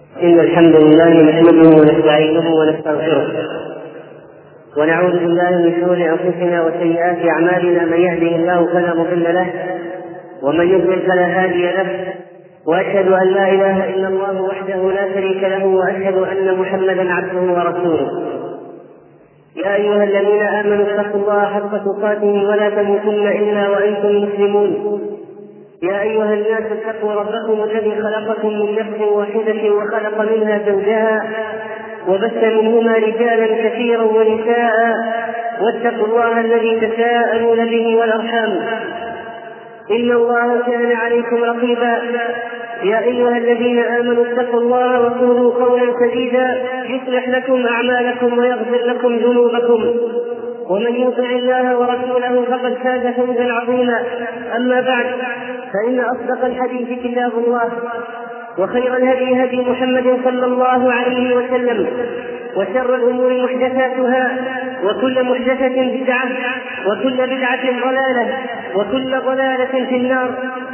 إن الحمد لله نحمده ونستعينه ونستغفره ونعوذ بالله من شرور أنفسنا وسيئات أعمالنا. من يهده الله فلا مضل له ومن يضلل فلا هادي له، وأشهد أن لا إله إلا الله وحده لا شريك له، وأشهد أن محمدا عبده ورسوله. يا أيها الذين آمنوا اتقوا الله حق تقاته ولا تموتن إلا وأنتم مسلمون. يا أيها الناس اتقوا ربكم الذي خلقكم من نفس واحدة وخلق منها زوجها وبث منهما رجالا كثيرا ونساء، واتقوا الله الذي تساءلون به والأرحام إن الله كان عليكم رقيبا. يا أيها الذين آمنوا اتقوا الله وقولوا قولا سديدا يصلح لكم أعمالكم ويغفر لكم ذنوبكم، ومن يطع الله ورسوله فقد فاز فوزا عظيما. أما بعد، فإن أصدق الحديث كتاب الله، وخير الهدي هدي محمد صلى الله عليه وسلم، وشر الأمور محدثاتها، وكل محدثة بدعة، وكل بدعة ضلالة، وكل ضلالة في النار.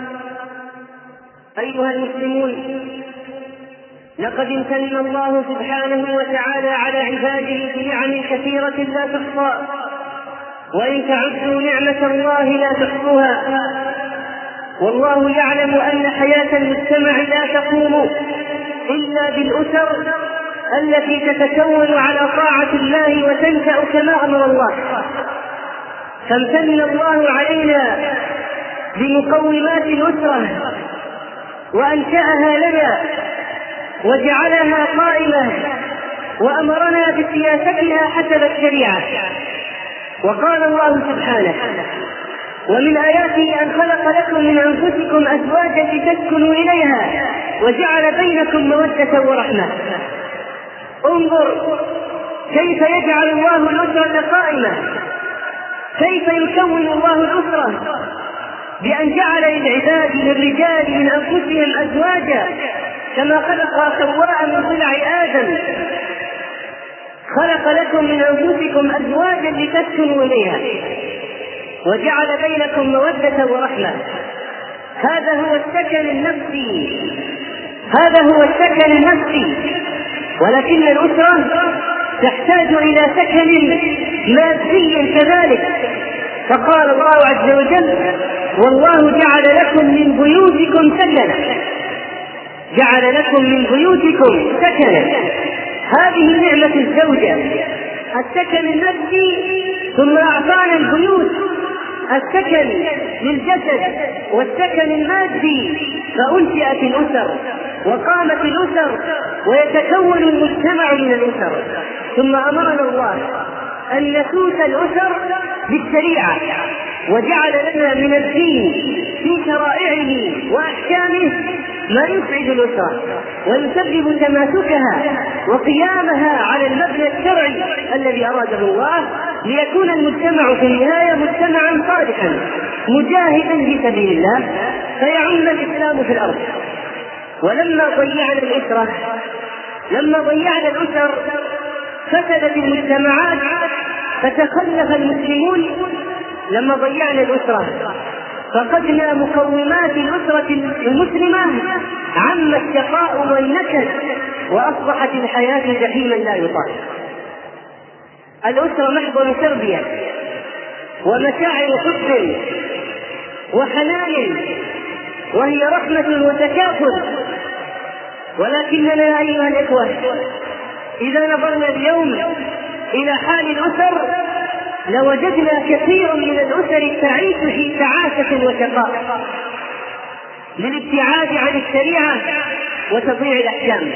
أيها المسلمون، لقد امتن الله سبحانه وتعالى على عباده بنعم كثيرة لا تحصى، وإن تعدوا نعمة الله لا تحصوها. والله يعلم أن حياة المجتمع لا تقوم إلا بالأسر التي تتكون على طاعة الله وتنشأ كما أمر الله. فامتن الله علينا بمقومات الأسرة وأنشأها لنا وجعلها قائمة، وأمرنا بسياستها حسب الشريعة. وقال الله سبحانه: ومن آياته أن خلق لكم من أنفسكم أزواجا لتسكنوا إليها وجعل بينكم مودة ورحمة. انظر كيف يجعل الله الأسرة قائمة، كيف يكون الله الأسرة بأن جعل للعباد للرجال من أنفسهم أزواجا، كما خلق سواء من ضلع آدم خلق لكم من أنفسكم أزواجا لتسكنوا إليها وجعل بينكم مودة ورحمة. هذا هو السكن النفسي، هذا هو السكن النفسي. ولكن الأسرة تحتاج إلى سكن مادي كذلك. فقال الله عز وجل: والله جعل لكم من بيوتكم سكنا، جعل لكم من بيوتكم سكنا. هذه نعمة الزوجة، السكن النفسي، ثم أعطانا البيوت، السكن للجسد والسكن المادي. فأنشئت الأسر وقامت الأسر ويتكون المجتمع من الأسر. ثم أمرنا الله أن نسوس الأسر بالشريعة، وجعل لنا من الدين في شرائعه وأحكامه ما يسعد الأسرة ويسبب تماسكها وقيامها على المبنى الشرعي الذي أراده الله، ليكون المجتمع في النهاية مجتمعا صالحا مجاهدا في سبيل الله، فيعم الإسلام في الأرض. ولما ضيعنا الأسر فسدت المجتمعات، فتخلف المسلمون. لما ضيعنا الأسرة فقدنا مقومات الأسرة المسلمة، عم الشقاء والنكد، وأصبحت الحياة جحيما لا يطاق. الأسرة محضن تربية ومشاعر حب وحنان، وهي رحمة وتكافل. ولكننا أيها الإخوة، إذا نظرنا اليوم إلى حال الأسر لوجدنا كثير من الأسر تعيش في تعاسة وشقاء للابتعاد عن الشريعة وتضييع الأحكام.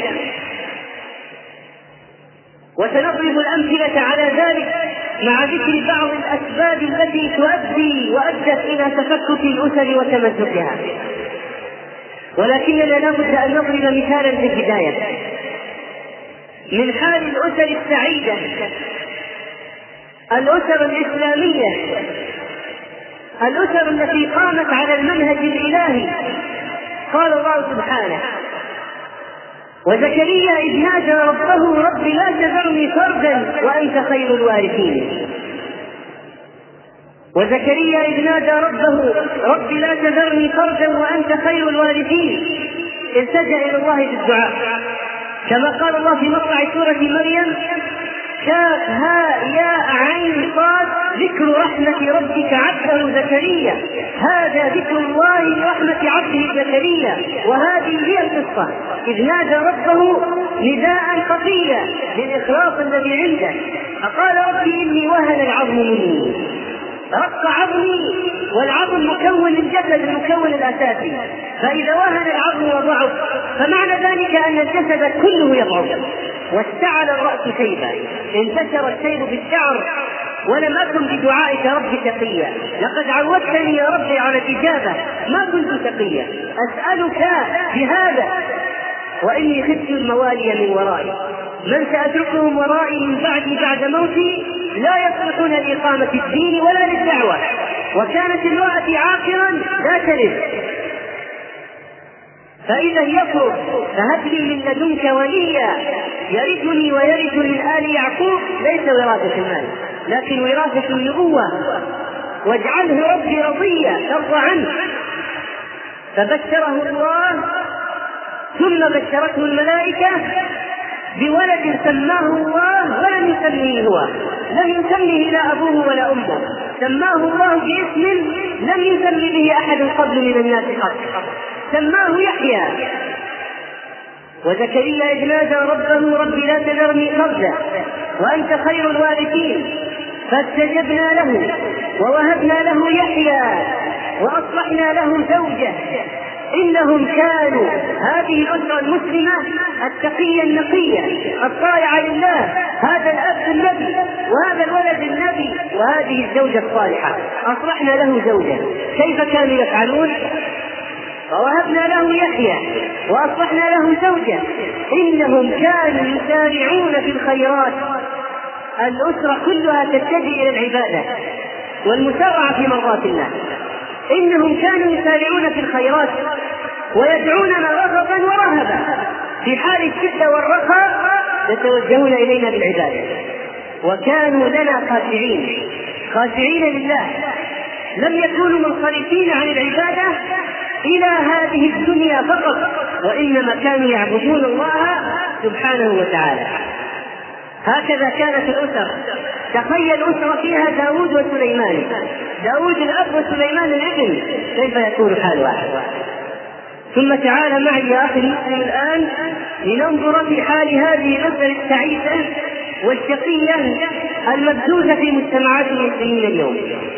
وسنضرب الأمثلة على ذلك مع ذكر بعض الأسباب التي تؤدي وأدت إلى تفكك الأسر وتمزقها. ولكننا لابد أن نضرب مثالا في البداية من حال الأسر السعيدة، الأسر الإسلامية، الأسر التي قامت على المنهج الإلهي. قال الله سبحانه: وزكريا إذ نادى ربه رب لا تذرني فردا وأنت خير الوارثين. وزكريا إذ نادى ربه رب لا تذرني فردا وأنت خير الوارثين، التجأ إلى الله بالدعاء. كما قال الله في مطلع سورة مريم: كاف ها يا عين صاد ذكر رحمة ربك عبده زكريا، هذا ذكر الله لرحمة عبده زكريا، وهذه هي القصة إذ نادى ربه نداء خفيا للإخلاص الذي عنده، فقال: ربي إني وهن العظم مني، رق عظمي، والعظم مكون الجسد المكون الأساسي، فإذا وهن العظم وضعف فمعنى ذلك أن الجسد كله يضعف، واستعل الرأس شيبا، انتشر الشيب بالشعر، ولم أكن بدعائك رب شقيا، لقد عودتني يا ربي على الإجابة، ما كنت شقيا، أسألك بهذا وإني خفت الموالي من ورائي، من سأتركهم ورائي من بعدي بعد موتي لا يصلحون لإقامة الدين ولا للدعوة، وكانت امرأتي عاقرا لا تلد، فإذا يكن فهب لي من لدنك وليا يرثني ويرث من آل يعقوب، ليس وراثة المال لكن وراثة النبوة، واجعله ربي رضيا ترضى عنه. فبشره الله، ثم بشرته الملائكة بولد سماه الله ولم يسميه هو، لم يسميه لا أبوه ولا أمه، سماه الله باسم لم يسمي به أحد قبل من الناس قط، سماه يحيى. وزكريا إذ نادى ربه: رب لا تذرني فردا وأنت خير الوارثين، فاستجبنا له ووهبنا له يحيى وأصلحنا له زوجه، إنهم كانوا، هذه الأسرة المسلمة التقية النقية الطائعة لله، هذا الأب النبي وهذا الولد النبي وهذه الزوجة الصالحة، أصلحنا له زوجه. كيف كانوا يفعلون؟ ووهبنا له يحيى وأصلحنا له زوجه، إنهم كانوا يسارعون في الخيرات. الأسرة كلها تتجه إلى العبادة والمسارعة في مرضات الله، إنهم كانوا يسارعون في الخيرات ويدعوننا رغبا ورهبا، في حال الشدة والرخاء يتوجهون إلينا بالعبادة، وكانوا لنا خاشعين لله، لم يكونوا منصرفين عن العبادة إلى هذه الدنيا فقط، وإنما كانوا يعبدون الله سبحانه وتعالى. هكذا كانت الأسر. تخيل أسرة فيها داود وسليمان، داود الأب وسليمان الابن، كيف يكون حال واحد؟ ثم تعال معي يا أخي المسلم الآن لننظر في حال هذه الأسر السعيدة والشقية المبثوثة في مجتمعات المسلمين اليوم.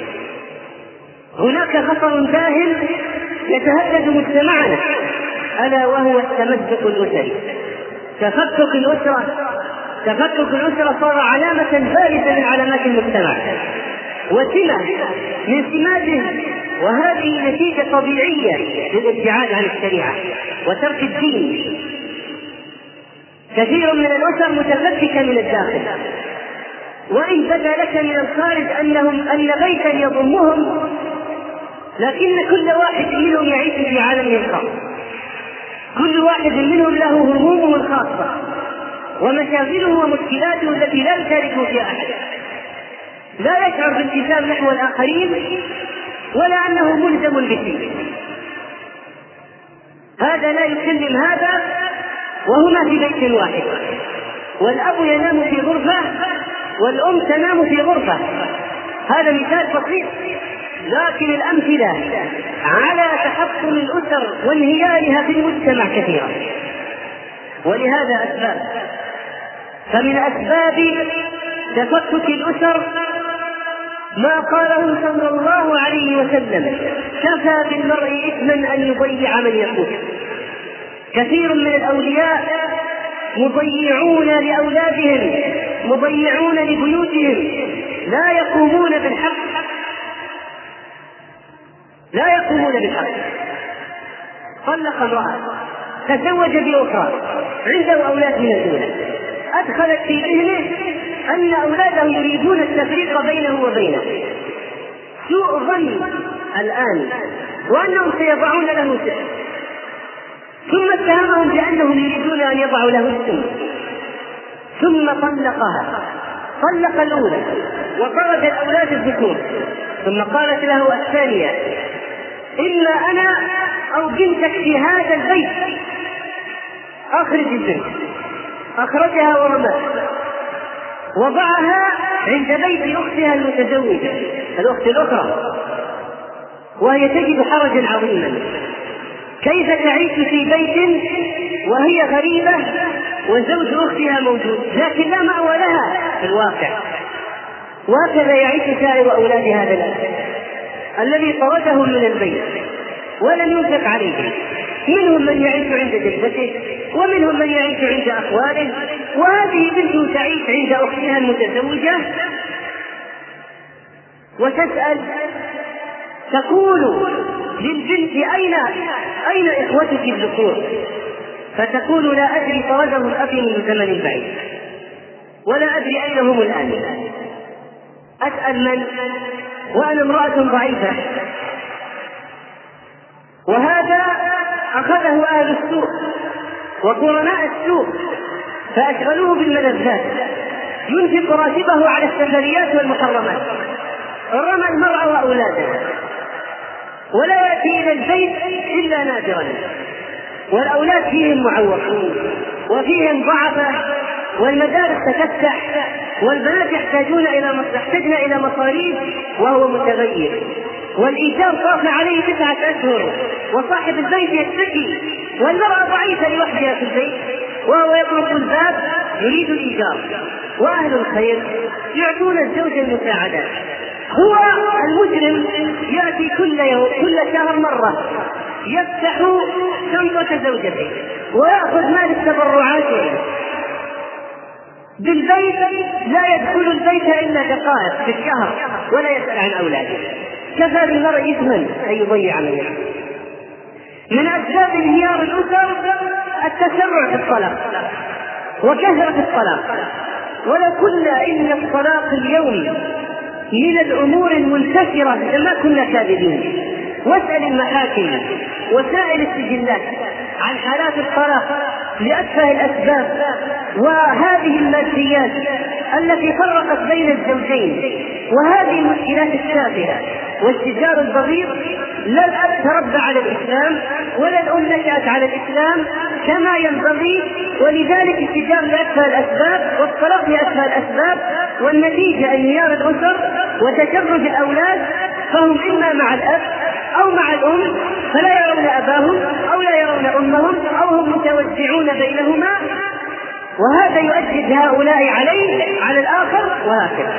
هناك خطر داهم يتهدد مجتمعنا، ألا وهو التمزق الأسري. تفكك الأسرة صار علامة بارزة من علامات المجتمع وسمة من سماته، وهذه نتيجة طبيعية للابتعاد عن الشريعة وترك الدين. كثير من الأسر متفككة من الداخل، وإن بدا لك من الخارج أن بيتا يضمهم، لكن كل واحد منهم يعيش في عالمه الخاص، كل واحد منهم له همومه الخاصة ومشاغله ومشكلاته التي لا يشاركه فيها أحد، لا يشعر بالالتزام نحو الآخرين ولا أنه ملزم بشيء. هذا لا يكلم هذا وهما في بيت واحد، والأب ينام في غرفة والأم تنام في غرفة. هذا مثال بسيط، لكن الأمثلة على تحطم الأسر وانهيارها في المجتمع كثيرة. ولهذا أسباب، فمن أسباب تفكك الأسر ما قاله صلى الله عليه وسلم: كفى بالمرء إثما أن يضيع من يقول. كثير من الأولياء مضيعون لأولادهم، مضيعون لبيوتهم، لا يقومون بالحق. طلق امرأة، تزوج بأخرى، عنده أولاد من الأولى، أدخلت في ذهنه أن أولاده يريدون التفريق بينه وبينه، سوء ظن الآن، وأنهم سيضعون له سم، ثم اتهمهم بأنهم يريدون أن يضعوا له السم، ثم طلقها، طلق الأولى وطرد الأولاد الذكور، ثم قالت له الثانية: إلا أنا أو بنتك في هذا البيت، أخرج البنت. أخرجها ورماها، وضعها عند بيت أختها المتزوجة الأخت الأخرى، وهي تجد حرجا عظيما. كيف تعيش في بيت وهي غريبة وزوج أختها موجود لكن لا مأوى لها في الواقع؟ وهكذا يعيش سائر أولاد هذا الأب الذي طردهم من البيت ولم ينفق عليه. منهم من يعيش عند جدته، ومنهم من يعيش عند أخواله، وهذه بنته تعيش عند أختها المتزوجة وتسأل، تقول للبنت أين إخوتك الذكور؟ فتقول لا أدري، طردهم أبي من زمن بعيد ولا أدري أين هم الآن. أسأل من؟ وأنا امرأة ضعيفة. وهذا أخذه أهل السوق وقرناء السوق فأشغلوه بالملذات، ينفق راتبه على السفريات والمحرمات، رمى المرأة وأولادها، ولا يأتي إلى البيت إلا نادرا، والأولاد فيهم معوقون وفيهم ضعفة، والمدارس تفتح، والبنات يحتاجن إلى مصاريف وهو متغير، والإيجار طاف عليه 9 أشهر، وصاحب البيت يشتكي، والمرأة ضعيفة لوحدها في البيت وهو يطرق الباب يريد الإيجار. وأهل الخير يعطون الزوج المساعدات. هو المجرم يأتي كل شهر مرة يفتح شنطة زوجته ويأخذ مال التبرعات بالبيت، لا يدخل البيت إلا دقائق في الشهر ولا يسأل عن أولاده. كفى بالمرء إثما أن يضيع من يحب. من أسباب انهيار الأسر التسرع في الطلاق وكثرة الطلاق. ولو قلنا إن الطلاق اليوم من الأمور المنتشرة لما كنا كاذبين. واسأل المحاكم وسائل السجلات عن حالات الطلاق لأتفه الأسباب، وهذه الماديات التي فرقت بين الزوجين، وهذه المشكلات التافهة والشجار البغيض. لا الأب تربى على الإسلام ولا الأم نشأت على الإسلام كما ينبغي، ولذلك الشجار لأتفه الأسباب والطلاق لأتفه الأسباب، والنتيجة انهيار الأسر وتشرد الأولاد، فهم إما مع الأب أو مع الأم فلا يرون أباهم أو لا يرون أمهم أو هم متوزعون بينهما، وهذا يؤجج هؤلاء على الآخر. وهكذا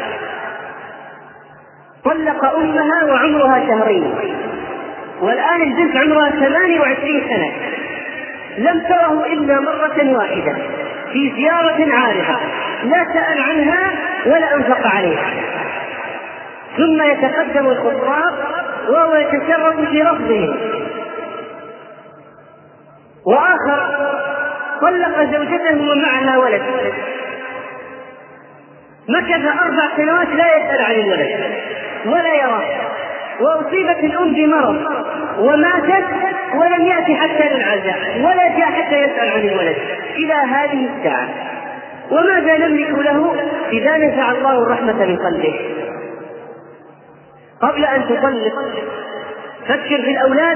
طلق أمها وعمرها 2 شهر، والآن البنت عمرها 28 سنة، لم تره إلا مرة واحدة في زيارة عارضة، لا سأل عنها ولا أنفق عليها، ثم يتقدم الخطاب وهو يتشرف في رفضه. وآخر طلق زوجته ومعها ولد، مكث 4 سنوات لا يسأل عن الولد ولا يراه، وأصيبت الأم بمرض وماتت ولم يأتي حتى للعزاء ولا جاء حتى يسأل عن الولد إلى هذه الساعة. وماذا نملك له إذا نزع الله الرحمة من قلبه؟ قبل أن تطلق فكر في الأولاد،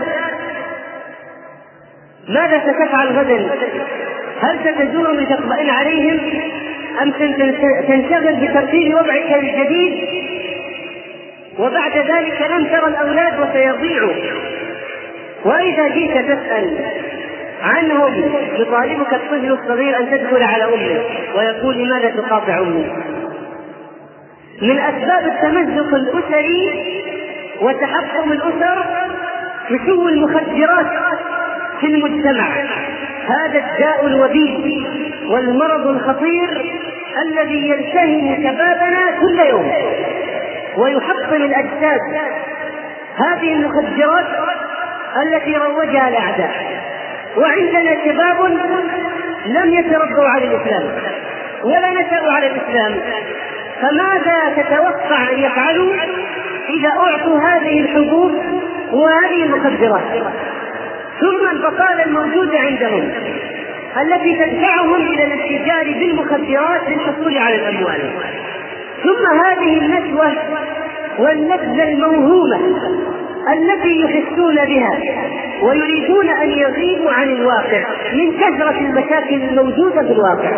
ماذا ستفعل غدا؟ هل ستزورهم لتطمئن عليهم أم تنشغل بترتيب وضعك الجديد؟ وبعد ذلك لم ترى الأولاد وسيضيعوا. وإذا جئت تسأل عنهم يطالبك الطفل الصغير أن تدخل على أمه ويقول لماذا تقاطع أمي؟ من أسباب التمزق الأسري وتحطم الأسر نشو المخدرات في المجتمع، هذا الداء الوبيل والمرض الخطير الذي يلتهم شبابنا كل يوم ويحطم الأجساد. هذه المخدرات التي روجها الأعداء، وعندنا شباب لم يتربوا على الإسلام ولا نشأوا على الإسلام، فماذا تتوقع أن يفعلوا إذا أعطوا هذه الحبوب وهذه المخدرات؟ ثم البطالة الموجودة عندهم التي تدفعهم إلى الاتجار بالمخدرات للحصول على الأموال، ثم هذه النشوة والنبذة الموهومة التي يحسون بها ويريدون أن يغيبوا عن الواقع من كثرة المشاكل الموجودة في الواقع.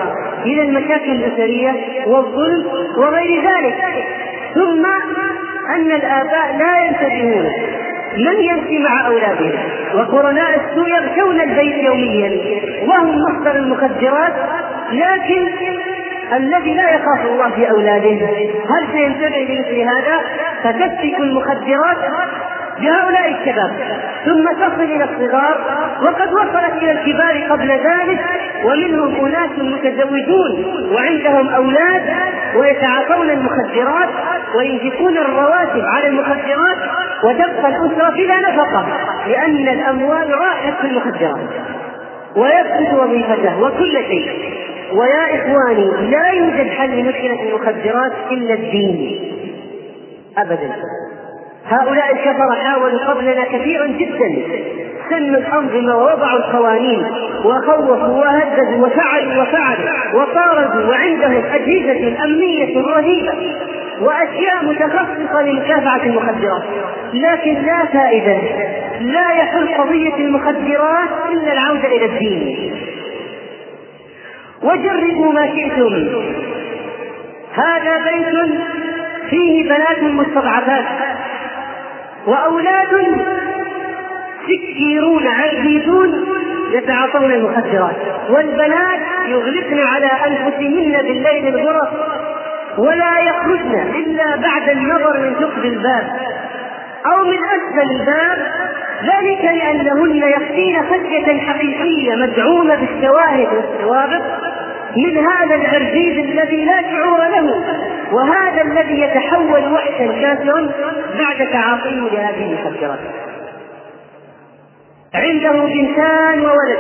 من المشاكل الأسرية والظلم وغير ذلك. ثم أن الآباء لا ينتبهون، من يمشي مع أولادهم وقرناء السوء يغشون البيت يوميا وهم مصدر المخدرات، لكن الذي لا يخاف الله في أولاده هل سينتبه لمثل هذا؟ فتسفك المخدرات بهؤلاء الشباب ثم تصل إلى الصغار، وقد وصلت إلى الكبار قبل ذلك، ومنهم أناس متزوجون وعندهم أولاد ويتعاطون المخدرات وينفقون الرواتب على المخدرات، وتبقى الأسرة بلا نفقة لأن الأموال راحت في المخدرات ويفقد وظيفته وكل شيء. ويا إخواني، لا يوجد حل لمشكلة المخدرات إلا الدين أبدا. هؤلاء الكفرة حاولوا قبلنا كثيرا جدا سنوا الأنظمة ووضعوا القوانين وخوفوا وهددوا وفعلوا وطاردوا، وعندهم أجهزة أمنية رهيبة وأشياء متخصصة لمكافحة المخدرات، لكن لا فائدة. لا يحل قضية المخدرات إلا العودة إلى الدين. وجربوا ما شئتم، هذا بيت فيه بنات مستضعفات وأولاد سكيرون عبيدون يتعاطون المخدرات، والبنات يغلقن على أنفسهن بالليل الغرف ولا يخرجن إلا بعد النظر من ثقب الباب أو من أسفل الباب، ذلك لأنهن يخشين خشية حقيقية مدعومة بالشواهد والسوابق من هذا العرجيز الذي لا شعور له، وهذا الذي يتحول وحشا كافرا بعد تعاطيه لهذه المخدرات. عنده بنتان وولد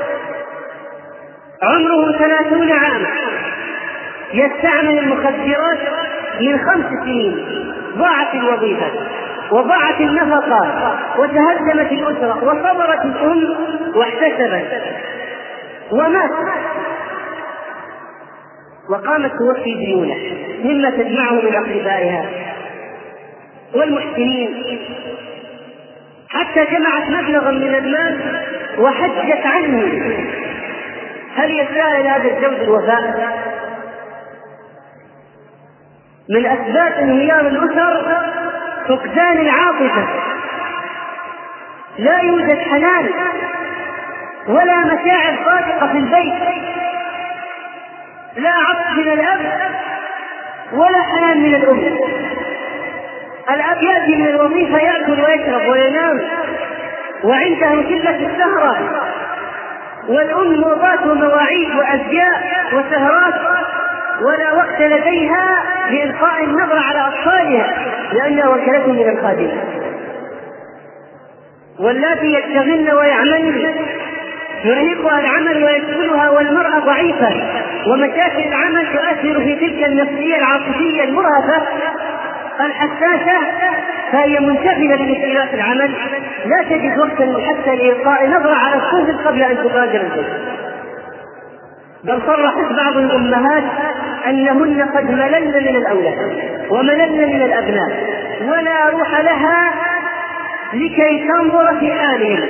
عمره 30 عاما يستعمل المخدرات من 5 سنين، ضاعت الوظيفة وضاعت النفقة وتهدمت الأسرة وصبرت الأم واحتسبت ومات، وقامت توفي ديونه مما تجمعه من أقربائها والمحسنين، حتى جمعت مبلغا من المال وحجت عنه. هل يستاهل هذا الزوج الوفاء؟ من أسباب انهيار الأسر فقدان العاطفة، لا يوجد حنان ولا مشاعر صادقة في البيت، لا عطف من الأب ولا حنان من الأم. الأب يأتي من الوظيفة يأكل ويشرب وينام وعنده شلة السهرة، والأم وضات ومواعيد وأزياء وسهرات ولا وقت لديها لإلقاء النظر على أطفالها لأنها وكلتهم من الخادم. واللاتي يشتغلن ويعملن يرهقها العمل ويشغلها والمرأة ضعيفة، ومشاكل العمل تؤثر في تلك النفسية العاطفية المرهفة الحساسة، فهي منشغلة بمشكلات العمل، لا تجد وقتا حتى لإلقاء نظرة على الطفل قبل أن تغادر البيت. بل صرحت بعض الأمهات أنهن قد مللن من الأولاد ومللن من الأبناء ولا روح لها لكي تنظر في حالهم.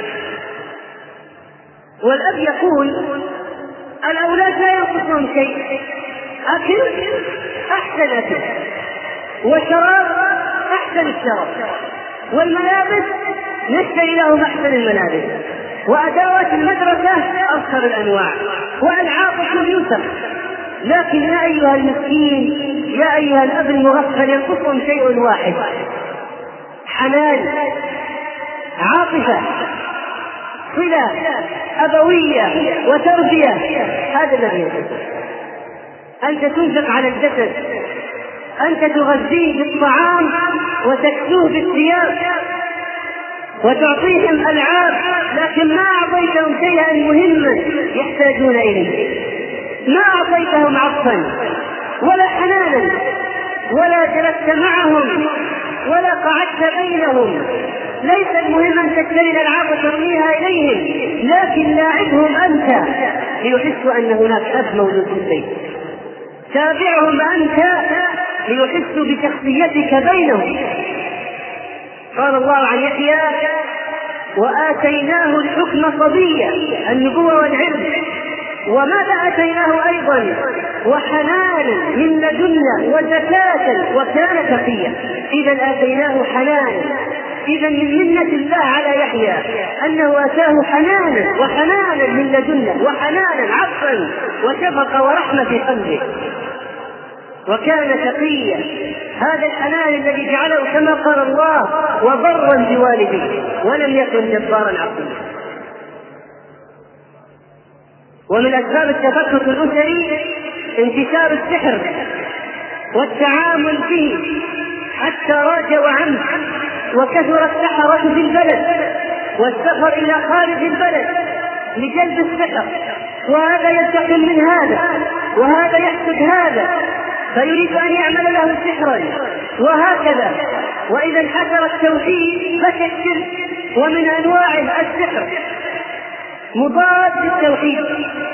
والأب يقول الأولاد لا ينقصهم شيء، أكل أحسن أكل، وشراب أحسن الشراب، والملابس نشتري لهم أحسن الملابس، وأدوات المدرسة أفخر الأنواع، وألعاب يوسف. لكن يا أيها المسكين، يا أيها الأب المغفل، ينقصهم شيء واحد: حنان، عاطفة، صلة أبوية وتربية. هذا الذي يجب. أنت تنفق على الجسد، أنت تغذيه بالطعام وتكسوه بالثياب وتعطيهم ألعاب، لكن ما أعطيتهم شيئا مهما يحتاجون إليه، ما أعطيتهم عطفا ولا حنانا ولا جلست معهم ولا قعدت بينهم. ليس المهم أن تشتري الألعاب وترميها إليهم، لكن لاعبهم أنت ليحسوا أن هناك أب موجود في البيت، تابعهم أنت ليحسوا بشخصيتك بينهم. قال الله عن يحيى: وآتيناه الحكم صبيا، النبوة والعلم، وماذا أتيناه أيضا؟ وحنانا من لدنا وزكاة وكان تقيا. إذا آتيناه حنانا. إذا من منة الله على يحيى أنه آتاه حنانا وحنانا من لدنا وحنانا عطفا وشفقة ورحمة في قلبه، وكان تقيا. هذا الحنان الذي جعله كما قال الله وبرا بوالده ولم يكن جبارا عصيا. ومن أسباب التفكك الأسري انتشار السحر والتعامل به حتى راج وعم، وكثر السحرة في البلد والسفر إلى خارج البلد لجلب السحر، وهذا ينتقم من هذا وهذا يحسد هذا فيريد أن يعمل له سحرا وهكذا. وإذا انحسر التوحيد فشى الشرك، ومن أنواع السحر مضاد للتوحيد.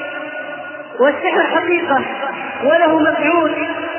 والسحر حقيقة وله مفعول.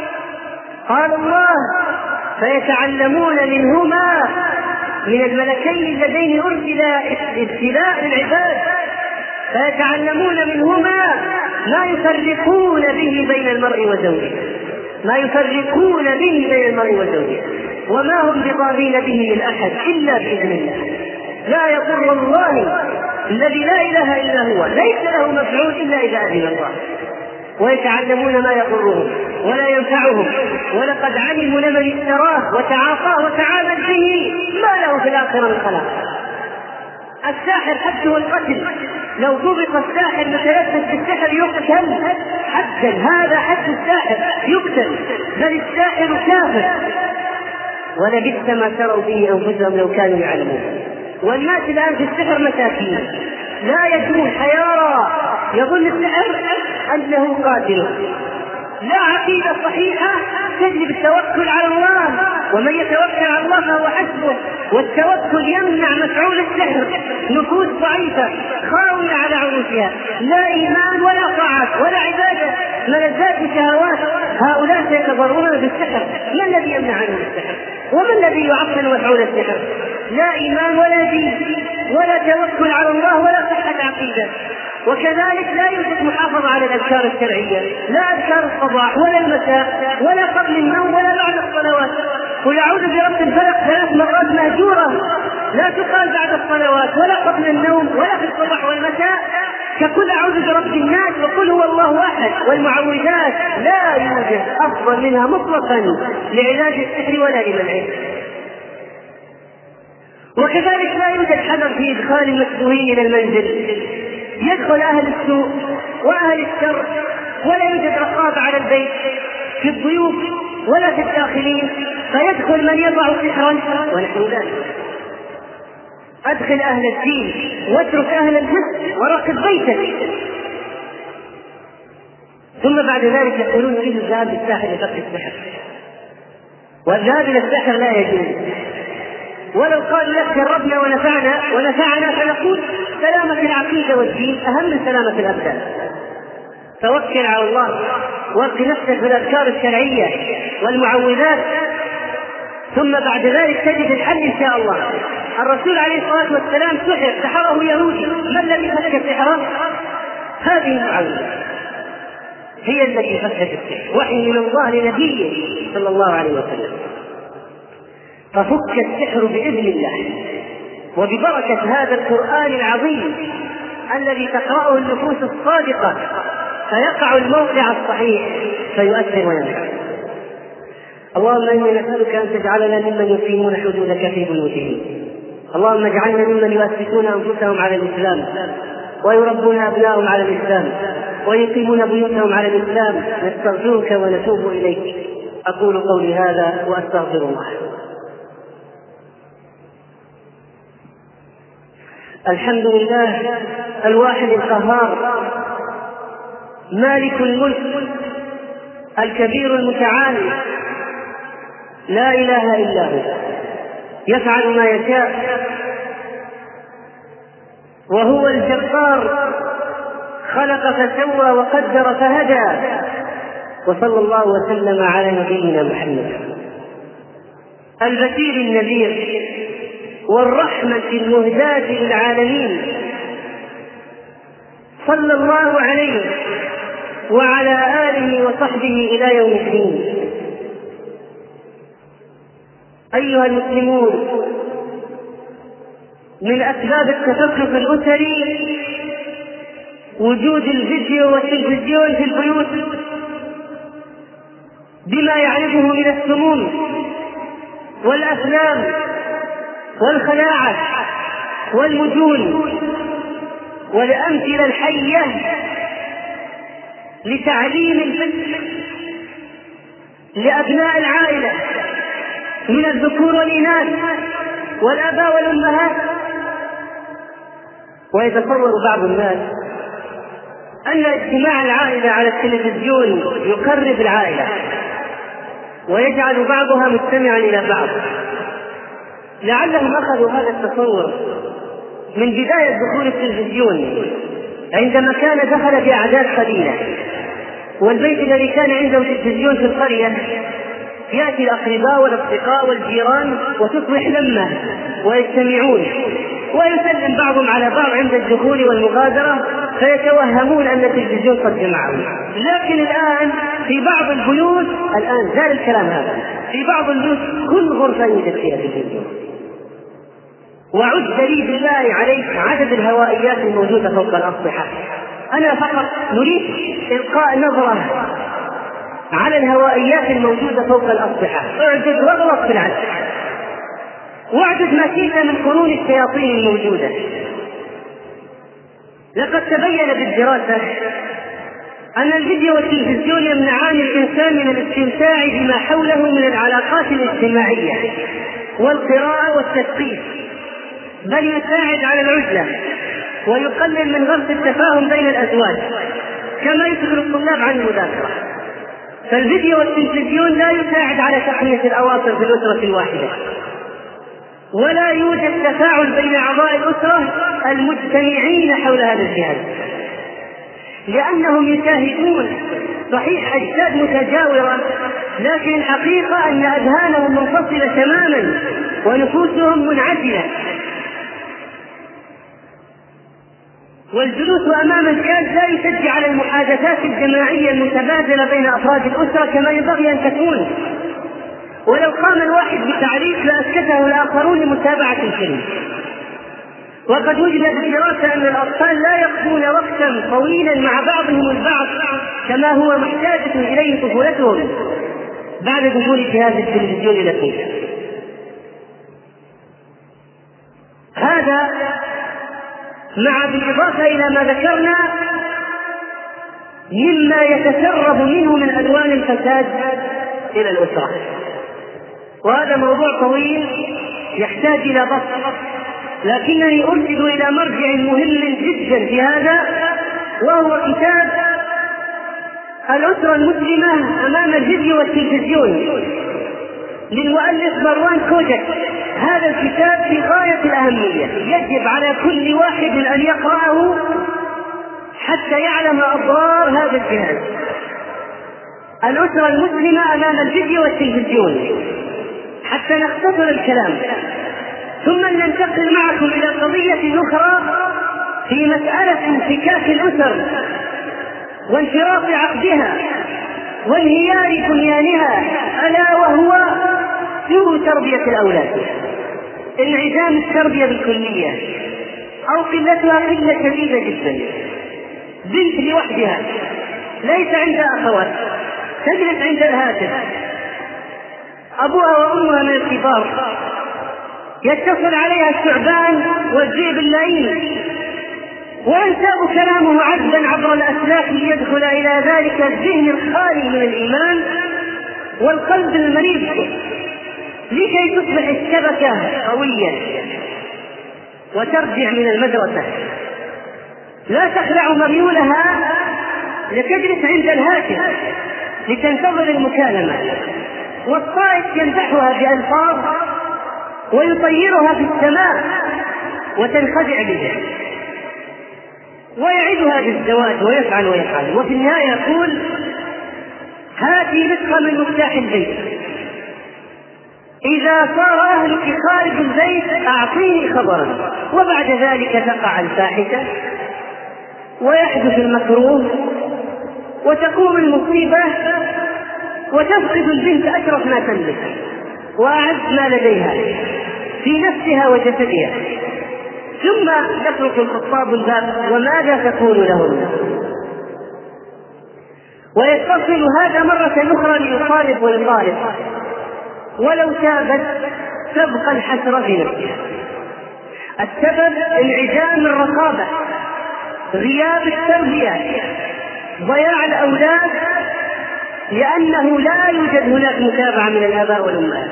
قال الله فيتعلمون منهما من الملكين اللذين أرسلا ابتلاء للعباد، فيتعلمون منهما ما يفرقون به بين المرء وزوجه، ما يفرقون به بين المرء وزوجه، وما هم بضارين به من أحد إلا بإذن الله. لا يضر الله الذي لا إله إلا هو، ليس له مفعول إلا إذا أذن الله. ويتعلمون ما يضرهم ولا ينفعهم، ولقد علموا لمن اشتراه وتعاطاه وتعامل به ما له في الآخرة من خلاق. الساحر حده القتل، لو ضبط الساحر متلبس بالسحر يقتل حدا، هذا حد الساحر يقتل، بل الساحر كافر. ولبئس ما شروا به أنفسهم لو كانوا يعلمون. والناس الآن في السحر مساكين لا يدرون حيارى، يظن السحر أنه قاتل. لا عقيدة صحيحة تجلب التوكل على الله، ومن يتوكل على الله فهو حسبه. والتوكل يمنع مفعول السحر. نفوس ضعيفة خاوية على عروشها، لا إيمان ولا طاعة ولا عبادة، ملذات وشهوات، هؤلاء سيتضررون بالسحر. ما الذي يمنع عنهم السحر؟ وما الذي يعطل مفعول السحر؟ لا إيمان ولا دين ولا توكل على الله ولا صحة عقيدة. وكذلك لا يوجد محافظة على الأذكار الشرعية، لا أذكار الصباح ولا المساء ولا قبل النوم ولا بعد الصلوات. قل أعوذ برب الفلق 3 مرات مهجورة، لا تقال بعد الصلوات ولا قبل النوم ولا في الصباح والمساء، كقل أعوذ برب الناس وقل هو الله أحد والمعوذات. لا يوجد أفضل منها مطلقا لعلاج السحر ولا لمنعه. وكذلك لا يوجد حذر في إدخال المسؤولين إلى المنزل، يدخل أهل السوء وأهل الشر، ولا يوجد رقابة على البيت في الضيوف ولا في الداخلين، فيدخل من يضع سحرا ونحن ذلك. أدخل أهل الدين واترك أهل الجسد وراقب بيتك. ثم بعد ذلك يقولون يريد الذهاب للساحر لفك السحر، والذهاب إلى السحر لا يجوز. ولو قالوا لك جربنا ونفعنا فنقول سلامة العقيدة والدين أهم من سلامة الأبدان. توكل على الله وارق نفسك بالأذكار الشرعية والمعوذات، ثم بعد ذلك تجد الحل إن شاء الله. الرسول عليه الصلاة والسلام سحره يهودي، ما الذي فك سحره؟ هذه المعوذة هي التي فكت السحر، وحي من الله لنبيه صلى الله عليه وسلم. ففك السحر بإذن الله وببركة هذا القرآن العظيم الذي تقرأه النفوس الصادقة، فيقع الموقع الصحيح فيؤثر وينفع. اللهم إني نسألك أن تجعلنا ممن يقيمون حدودك في بيوتهم. اللهم اجعلنا ممن يؤسسون أنفسهم على الإسلام ويربون أبنائهم على الإسلام ويقيمون بيوتهم على الإسلام. نستغفرك ونتوب إليك. أقول قولي هذا وأستغفر الله. الحمد لله الواحد القهار، مالك الملك الكبير المتعال، لا إله إلا هو، يفعل ما يشاء، وهو الجبار، خلق فسوى وقدر فهدى. وصلى الله وسلم على نبينا محمد البشير النذير والرحمة المهداة للعالمين، صلى الله عليه وعلى آله وصحبه إلى يوم الدين. أيها المسلمون، من أسباب التفكك الأسري وجود الفيديو والتلفزيون في البيوت بما يعرفه من السموم والأفلام والخلاعة والمجون والأمثلة الحية لتعليم الفكر لأبناء العائلة من الذكور والإناث والآباء والأمهات. ويتصور بعض الناس أن اجتماع العائلة على التلفزيون يقرب العائلة ويجعل بعضها مستمعا إلى بعض. لعلهم أخذوا هذا التصور من بداية دخول التلفزيون، عندما كان دخل في أعداد قليلة، والبيت الذي كان عنده تلفزيون في القرية يأتي الأقرباء والأصدقاء والجيران وتصبح لمة ويجتمعون ويسلم بعضهم على بعض عند الدخول والمغادرة، فيتوهمون أن التلفزيون قد جمعهم. لكن الآن في بعض البيوت، الآن زال الكلام هذا، في بعض البيوت كل غرفة يوجد فيها تلفزيون. وعد دليل بالله عليك عدد الهوائيات الموجودة فوق الأسطح. أنا فقط نريد إلقاء نظرة على الهوائيات الموجودة فوق الأسطح، اعجب واغلط في العدد، واعدد ما شئت من قرون الشياطين الموجودة. لقد تبين بالدراسة أن الفيديو والتلفزيون يمنعان الإنسان من الاستمتاع بما حوله من العلاقات الاجتماعية والقراءة والتثقيف، بل يساعد على العزلة ويقلل من غرس التفاهم بين الأزواج، كما يشغل الطلاب عن المذاكرة. فالفيديو والتلفزيون لا يساعد على تقوية الأواصر في الأسرة الواحدة، ولا يوجد تفاعل بين أعضاء الأسرة المجتمعين حول هذا الجهاز، لأنهم يشاهدون صحيح أجساد متجاورة، لكن الحقيقة أن أذهانهم منفصلة تماما ونفوسهم منعزلة. والجلوس أمام الجهاز لا يشجع على المحادثات الجماعية المتبادلة بين أفراد الأسرة كما ينبغي أن تكون، ولو قام الواحد بتعليق لأسكته الآخرون لمتابعة الفيلم. وقد وجد بالدراسة أن الأطفال لا يقضون وقتا طويلا مع بعضهم البعض كما هو محتاجة إليه طفولتهم بعد دخول جهاز التلفزيون إلى البيت. هذا مع بالإضافة إلى ما ذكرنا مما يتسرب منه من ألوان الفساد إلى الأسرة، وهذا موضوع طويل يحتاج إلى بسط، لكنني أرشد إلى مرجع مهم جدا في هذا، وهو كتاب الأسرة المسلمة أمام الفيديو والتلفزيون للمؤلف مروان كوجك. هذا الكتاب في غاية الأهمية، يجب على كل واحد أن يقرأه حتى يعلم أضرار هذا الجهاز. الأسرة المسلمة أمام الفيديو والتلفزيون، حتى نختصر الكلام، ثم ننتقل معكم إلى قضية أخرى في مسألة انفكاك الأسر وانفراط عقدها وانهيار بنيانها، ألا وهو سوء تربية الأولاد، انعدام التربية بالكلية أو قلتها قلة شديدة جدا. بنت لوحدها ليس عندها أخوات، تجلس عند الهاتف، أبوها وأمها من الكبار، يتصل عليها الثعبان والذئب اللئيم وينساب كلامه عذبا عبر الأسلاك ليدخل إلى ذلك الذهن الخالي من الإيمان والقلب المريض، لكي تصبح الشبكة قوية وترجع من المدرسة. لا تخلع مبيولها لتجلس عند الهاتف لتنتظر المكالمة، والصائت يمدحها بألفاظ ويطيرها في السماء وتنخدع به، ويعدها بالزواج ويفعل ويفعل، وفي النهاية يقول هاتي نسخة من مفتاح البيت، إذا صار أهلك خارج البيت أعطيني خبرا. وبعد ذلك تقع الفاحشة ويحدث المكروه وتقوم المصيبة وتفقد البنت أشرف ما تملك وأعز ما لديها في نفسها وجسدها، ثم يترك الخطاب الباب وماذا تقول لهن؟ ويتصل هذا مرة أخرى ليطالب ويطالب، ولو تابت تبقى الحسرة في نفسها. السبب انعدام الرقابة، غياب التربية، ضياع الأولاد، لأنه لا يوجد هناك متابعة من الآباء والأمهات.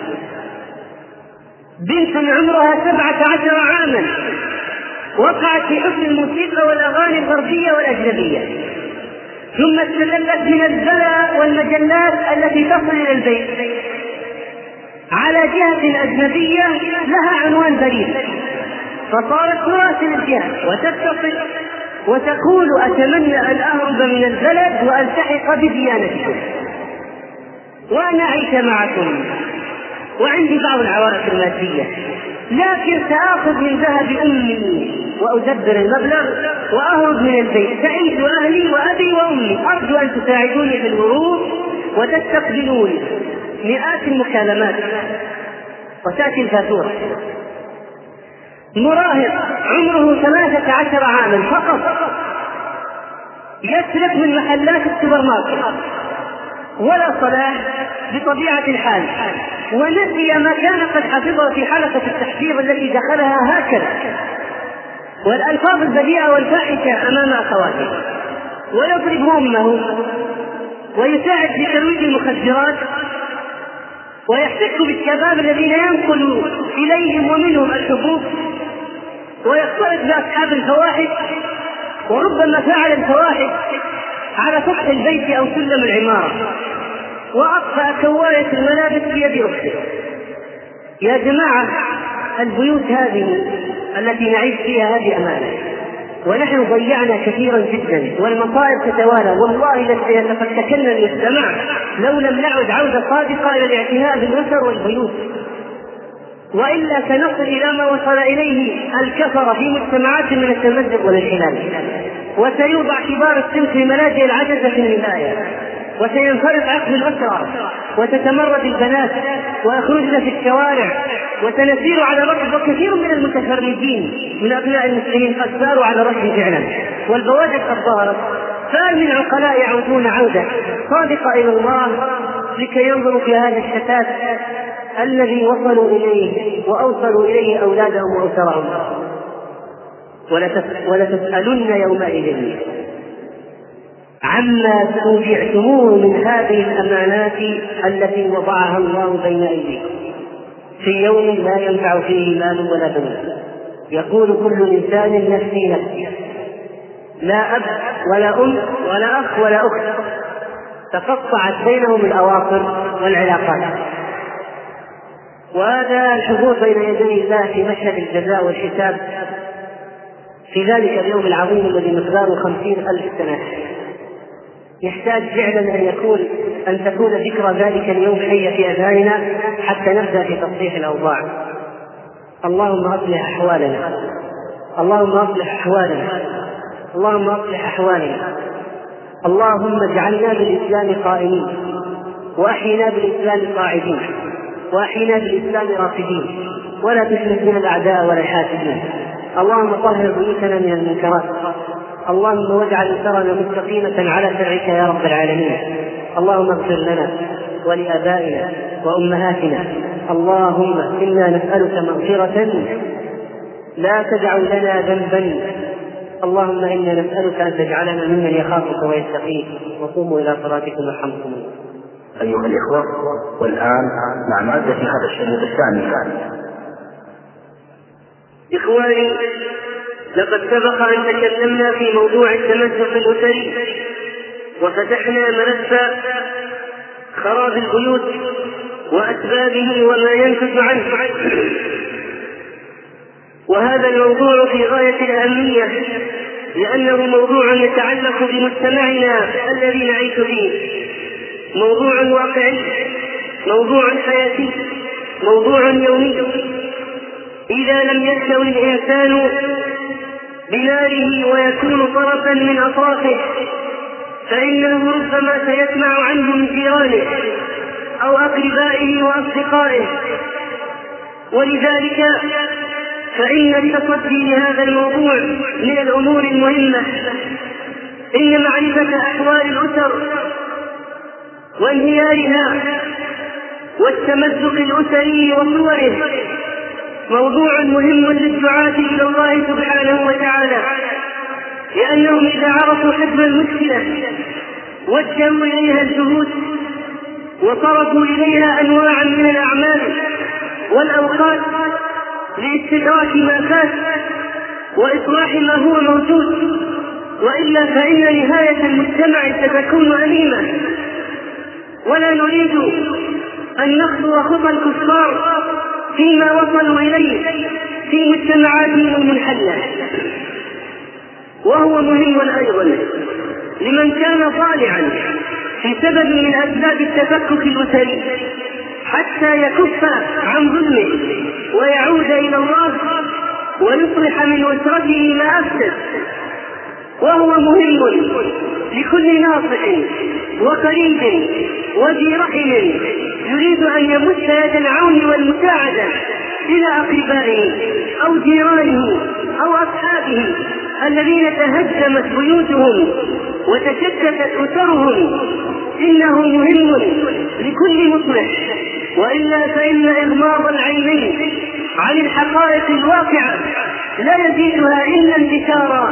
بنت عمرها 17 عاما وقعت في حكم الموسيقى والأغاني الغربية والأجنبية، ثم استدلت من البلاء والمجلات التي تصل إلى البيت على جهة أجنبية لها عنوان بريد، فصارت تراسل الجهة وتتصل وتقول أتمنى أن أهرب من البلد وألتحق بديانتكم وأنا أعيش معكم وعندي بعض العوائق المادية، لكن سآخذ من ذهب أمي وأدبر المبلغ وأهرب من البيت، سعيد أهلي وأبي وأمي، أرجو أن تساعدوني في الهروب وتستقبلوني. مئات المكالمات وتأتي الفاتورة. مراهق عمره 18 عاما فقط يسرق من محلات السوبر ماركت ولا صلاح بطبيعة الحال، ونسي ما كان قد حفظه في حلقة التحفيظ التي دخلها هكذا، والألفاظ البذيئة والفاحشة أمام أخواته، ويضرب أمه ويساعد في ترويج المخدرات ويحتك بالشباب الذين ينقل إليهم ومنهم الحبوب، ويختلط بأصحاب الفواحش، وربما فعل الفواحش على سطح البيت أو سلم العمارة، وأطفأ كواية الملابس بيد أخته. يا جماعة، البيوت هذه التي نعيش فيها هذه أمانة، ونحن ضيعنا كثيرا جدا، والمصائب تتوالى. والله لسيتفككن المجتمع لو لم نعد عودة صادقة إلى الاعتناء بالأسر والبيوت، وإلا سنصل إلى ما وصل إليه الكفر في مجتمعات من التمزق والانحلال، وسيوضع كبار السن في ملاجئ العجزة في الولاية، وسينفرط عقل الأسرة، وتتمرد البنات ويخرجن في الشوارع، وسنسير على ركب. وكثير من المتفرجين من أبناء المسلمين قد ساروا على ركب فعلا، والبوادر قد ظهرت، فهل من عقلاء يعودون عودة صادقة إلى الله لكي ينظروا في هذا الشتات الذي وصلوا إليه وأوصلوا إليه أولادهم وأسرهم؟ ولتسألن يومئذ عما استودعتموه من هذه الأمانات التي وضعها الله بين أيديكم في يوم لا ينفع فيه مال ولا بنون، يقول كل إنسان نفسي نفسي، لا أب ولا أم ولا أخ ولا أخت، تقطعت بينهم الأواصر والعلاقات. وهذا الحضور بين يدي الله في مشهد الجزاء والحساب في ذلك اليوم العظيم الذي مقداره 50,000 سنة يحتاج فعلا أن تكون ذكرى ذلك اليوم حية في أذهاننا حتى نبدأ في تصحيح الأوضاع. اللهم أصلح أحوالنا، اللهم أصلح أحوالنا، اللهم أصلح أحوالنا. اللهم اجعلنا بالإسلام قائمين، وأحينا بالإسلام قاعدين، وأحينا بالإسلام راقدين، ولا تشمت بنا الأعداء ولا الحاسدين. اللهم طهر بيوتنا من المنكرات، اللهم واجعل أسرنا مستقيمة على شرعك يا رب العالمين. اللهم اغفر لنا ولآبائنا وأمهاتنا. اللهم إنا نسألك مغفرة لا تجعل لنا ذنبا. اللهم إنا نسألك أن تجعلنا ممن يخافك ويتقيك. وقوموا إلى صلاتكم يرحمكم الله. أيها الإخوة، والآن مع مادة هذا الشريط الثاني. إخواني، لقد سبق أن تكلمنا في موضوع التمزق الأسري، وفتحنا ملف خراب البيوت وأسبابه وما ينتج عنه، وهذا الموضوع في غاية الأهمية لأنه موضوع يتعلق بمجتمعنا الذي نعيش فيه، موضوع واقعي، موضوع حياتي، موضوع يومي. إذا لم يستوي الإنسان بناره ويكون طرفا من أطرافه، فإنه ربما سيسمع عنه من جيرانه أو أقربائه وأصدقائه. ولذلك فإن التصدي لهذا الموضوع من الأمور المهمة. إن معرفة أحوال الأسر وانهيارها والتمزق الأسري وصوره موضوع مهم للدعاة إلى الله سبحانه وتعالى، لأنهم إذا عرفوا حجم المشكلة وجهوا إليها الجهود وصرفوا إليها أنواعا من الأعمال والأوقات لاستدراك ما فات وإصلاح ما هو موجود، وإلا فإن نهاية المجتمع ستكون أليمة. ولا نريد أن نخطو خطى الكفار فيما وصلوا إليه في مجتمعاتهم المنحلة. وهو مهم أيضا لمن كان طالعا في سبب من أسباب التفكك الأسري حتى يكف عن ظلمه ويعود إلى الله ويصلح من أسرته ما أفسد. وهو مهم لكل ناصح وقريب وذي رحم يريد أن يمد يد العون والمساعدة إلى أقربائه أو جيرانه أو أصحابه الذين تهدمت بيوتهم وتشتتت أسرهم. إنه مهم لكل مصلح، وإلا فإن إغماض العينين عن الحقائق الواقعة لا يزيدها إلا انتشارا.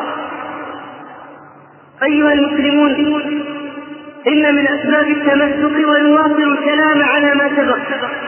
أيها المسلمون، إن من أسباب التمسك ونواصل الكلام على ما سبق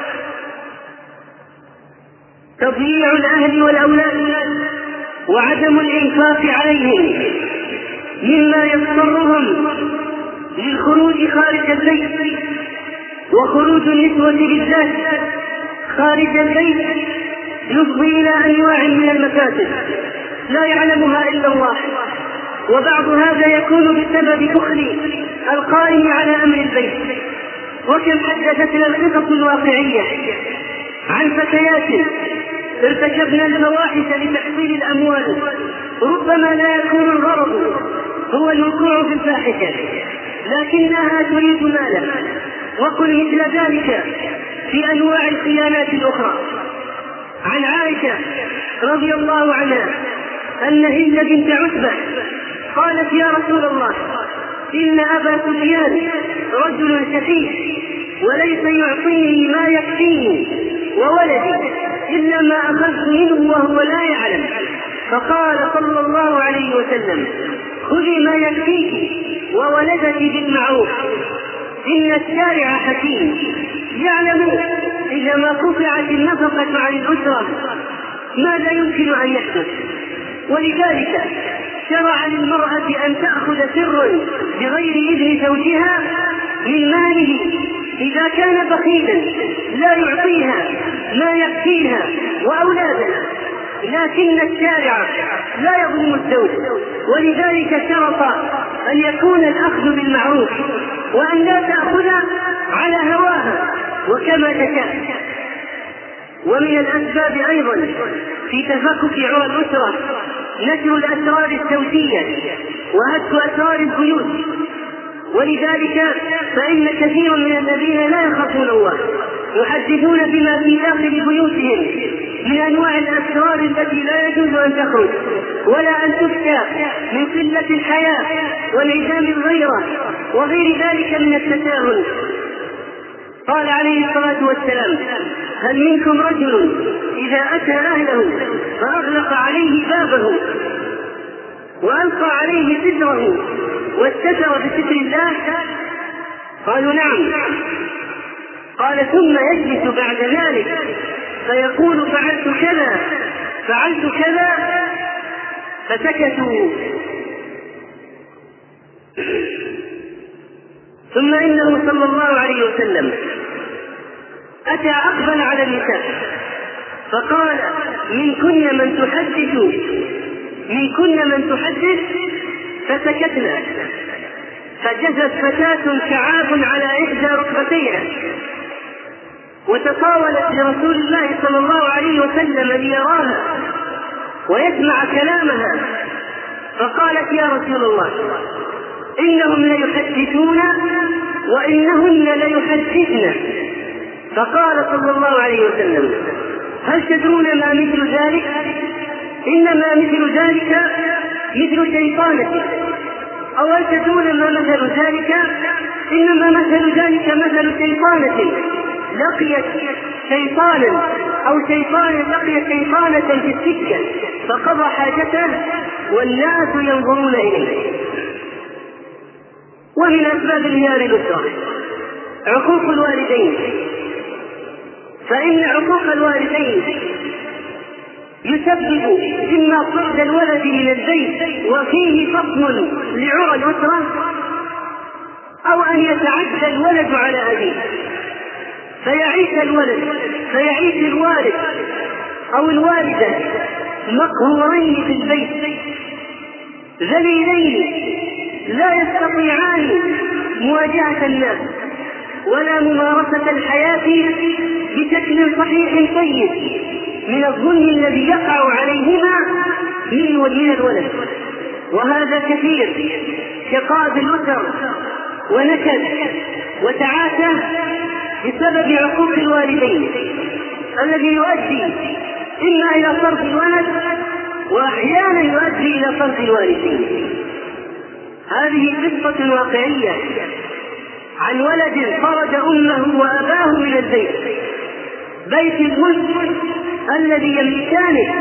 تضييع الأهل والأولاد وعدم الإنفاق عليهم، مما يضطرهم للخروج خارج البيت، وخروج النسوة بالذات خارج البيت يفضي إلى أنواع من المفاسد لا يعلمها إلا الله. وبعض هذا يكون بسبب بخل القائم على أمر البيت. وكم حدثتنا القصص الواقعية عن فتيات ارتكبن الفواحش لتحصيل الأموال، ربما لا يكون الغرض هو الوقوع في الفاحشة لكنها تريد مالا. وقل مثل ذلك في أنواع الخيانات الأخرى. عن عائشة رضي الله عنها أن هند بنت عتبة قالت: يا رسول الله، إن أبا سفيان رجل شحيح وليس يعطيني ما يكفيني وولدي إلا ما أخذت منه وهو لا يعلم. فقال صلى الله عليه وسلم: خذي ما يكفيك وولدك بالمعروف، إن الشارع حكيم يعلم إذا ما قطعت النفقة عن الأسرة ماذا يمكن أن يحدث. ولذلك شرع للمرأة أن تأخذ سرا بغير إذن زوجها من ماله إذا كان بخيلا لا يعطيها ما يكفيها وأولادها، لكن الشارع لا يظلم الزوج، ولذلك شرط أن يكون الأخذ بالمعروف وأن لا تأخذ على هواها وكما تشاء. ومن الأسباب أيضا في تفكك عرى الأسرة نشر الأسرار الزوجية وهتك أسرار البيوت. ولذلك فإن كثيرا من الذين لا يخافون الله يحدثون بما في داخل بيوتهم من أنواع الأسرار التي لا يجوز أن تخرج ولا أن تفشى من قلة الحياة وانعدام الغيرة وغير ذلك من التساهل. قال عليه الصلاة والسلام: هل منكم رجل إذا أتى أهله فأغلق عليه بابه وألقى عليه ستره واستتر بستر الله؟ قالوا: نعم. قال: ثم يجلس بعد ذلك فيقول: فعلت كذا فسكتوا. ثم إنه صلى الله عليه وسلم أتى أقبل على النساء فقال: منكن من تحدث فسكتنا. فجثت فتاة شعاب على إحدى ركبتيها وتطاولت لرسول الله صلى الله عليه وسلم ليراها، ويسمع كلامها، فقالت: يا رسول الله، إنهم ليحدثون وإنهن ليحدثن. فقال صلى الله عليه وسلم: هل تدرون ما مثل ذلك؟ إنما مثل ذلك مثل شيطانة. أو هل تدرون ما مثل ذلك؟ إنما مثل ذلك مثل شيطانة لقيت شيطانا، أو شيطان لقي شيطانة في السكة فقضى حاجته والناس ينظرون إليه. ومن أسباب انهيار الأسرة عقوق الوالدين، فإن عقوق الوالدين يسبب إما طرد الولد من البيت وفيه فصل لعرى الأسرة، أو أن يتعدى الولد على أبيه فيعيش الوالد أو الوالدة مقهورين في البيت ذليلين لا يستطيعان مواجهة الناس ولا ممارسة الحياة بشكل صحيح طيب من الظلم الذي يقع عليهما من الولد. وهذا كثير شقاء الأسر ونكد وتعاسة بسبب عقوق الوالدين الذي يؤدي إما إلى طرد الولد وأحيانا يؤدي إلى طرد الوالدين. هذه قصة واقعية عن ولد طرد أمه وأباه من البيت، بيت الملك الذي يملكانه،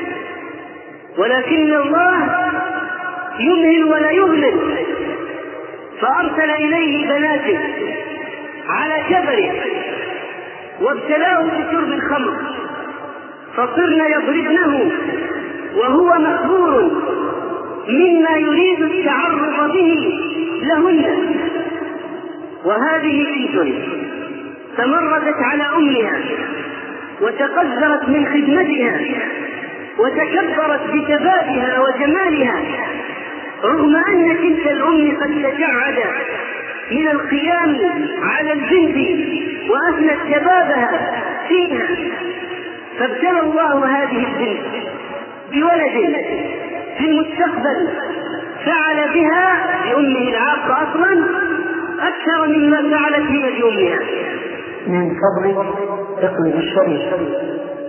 ولكن الله يمهل ولا يهمل، فأرسل إليه بناته على كبره وابتلاه بشرب الخمر فصرن يضربنه وهو مخبور مما يريد التعرض به لهن. وهذه بنت تمردت على أمها وتقذرت من خدمتها وتكبرت بشبابها وجمالها، رغم أن تلك الأم قد تجعد من القيام على البنت وأفنت شبابها فيها. فابتلى الله هذه البنت بولد في المستقبل فعل بها بأمه العاقة أصلا أكثر مما فعلت هي بأمها. من فضل اقلب الشريف.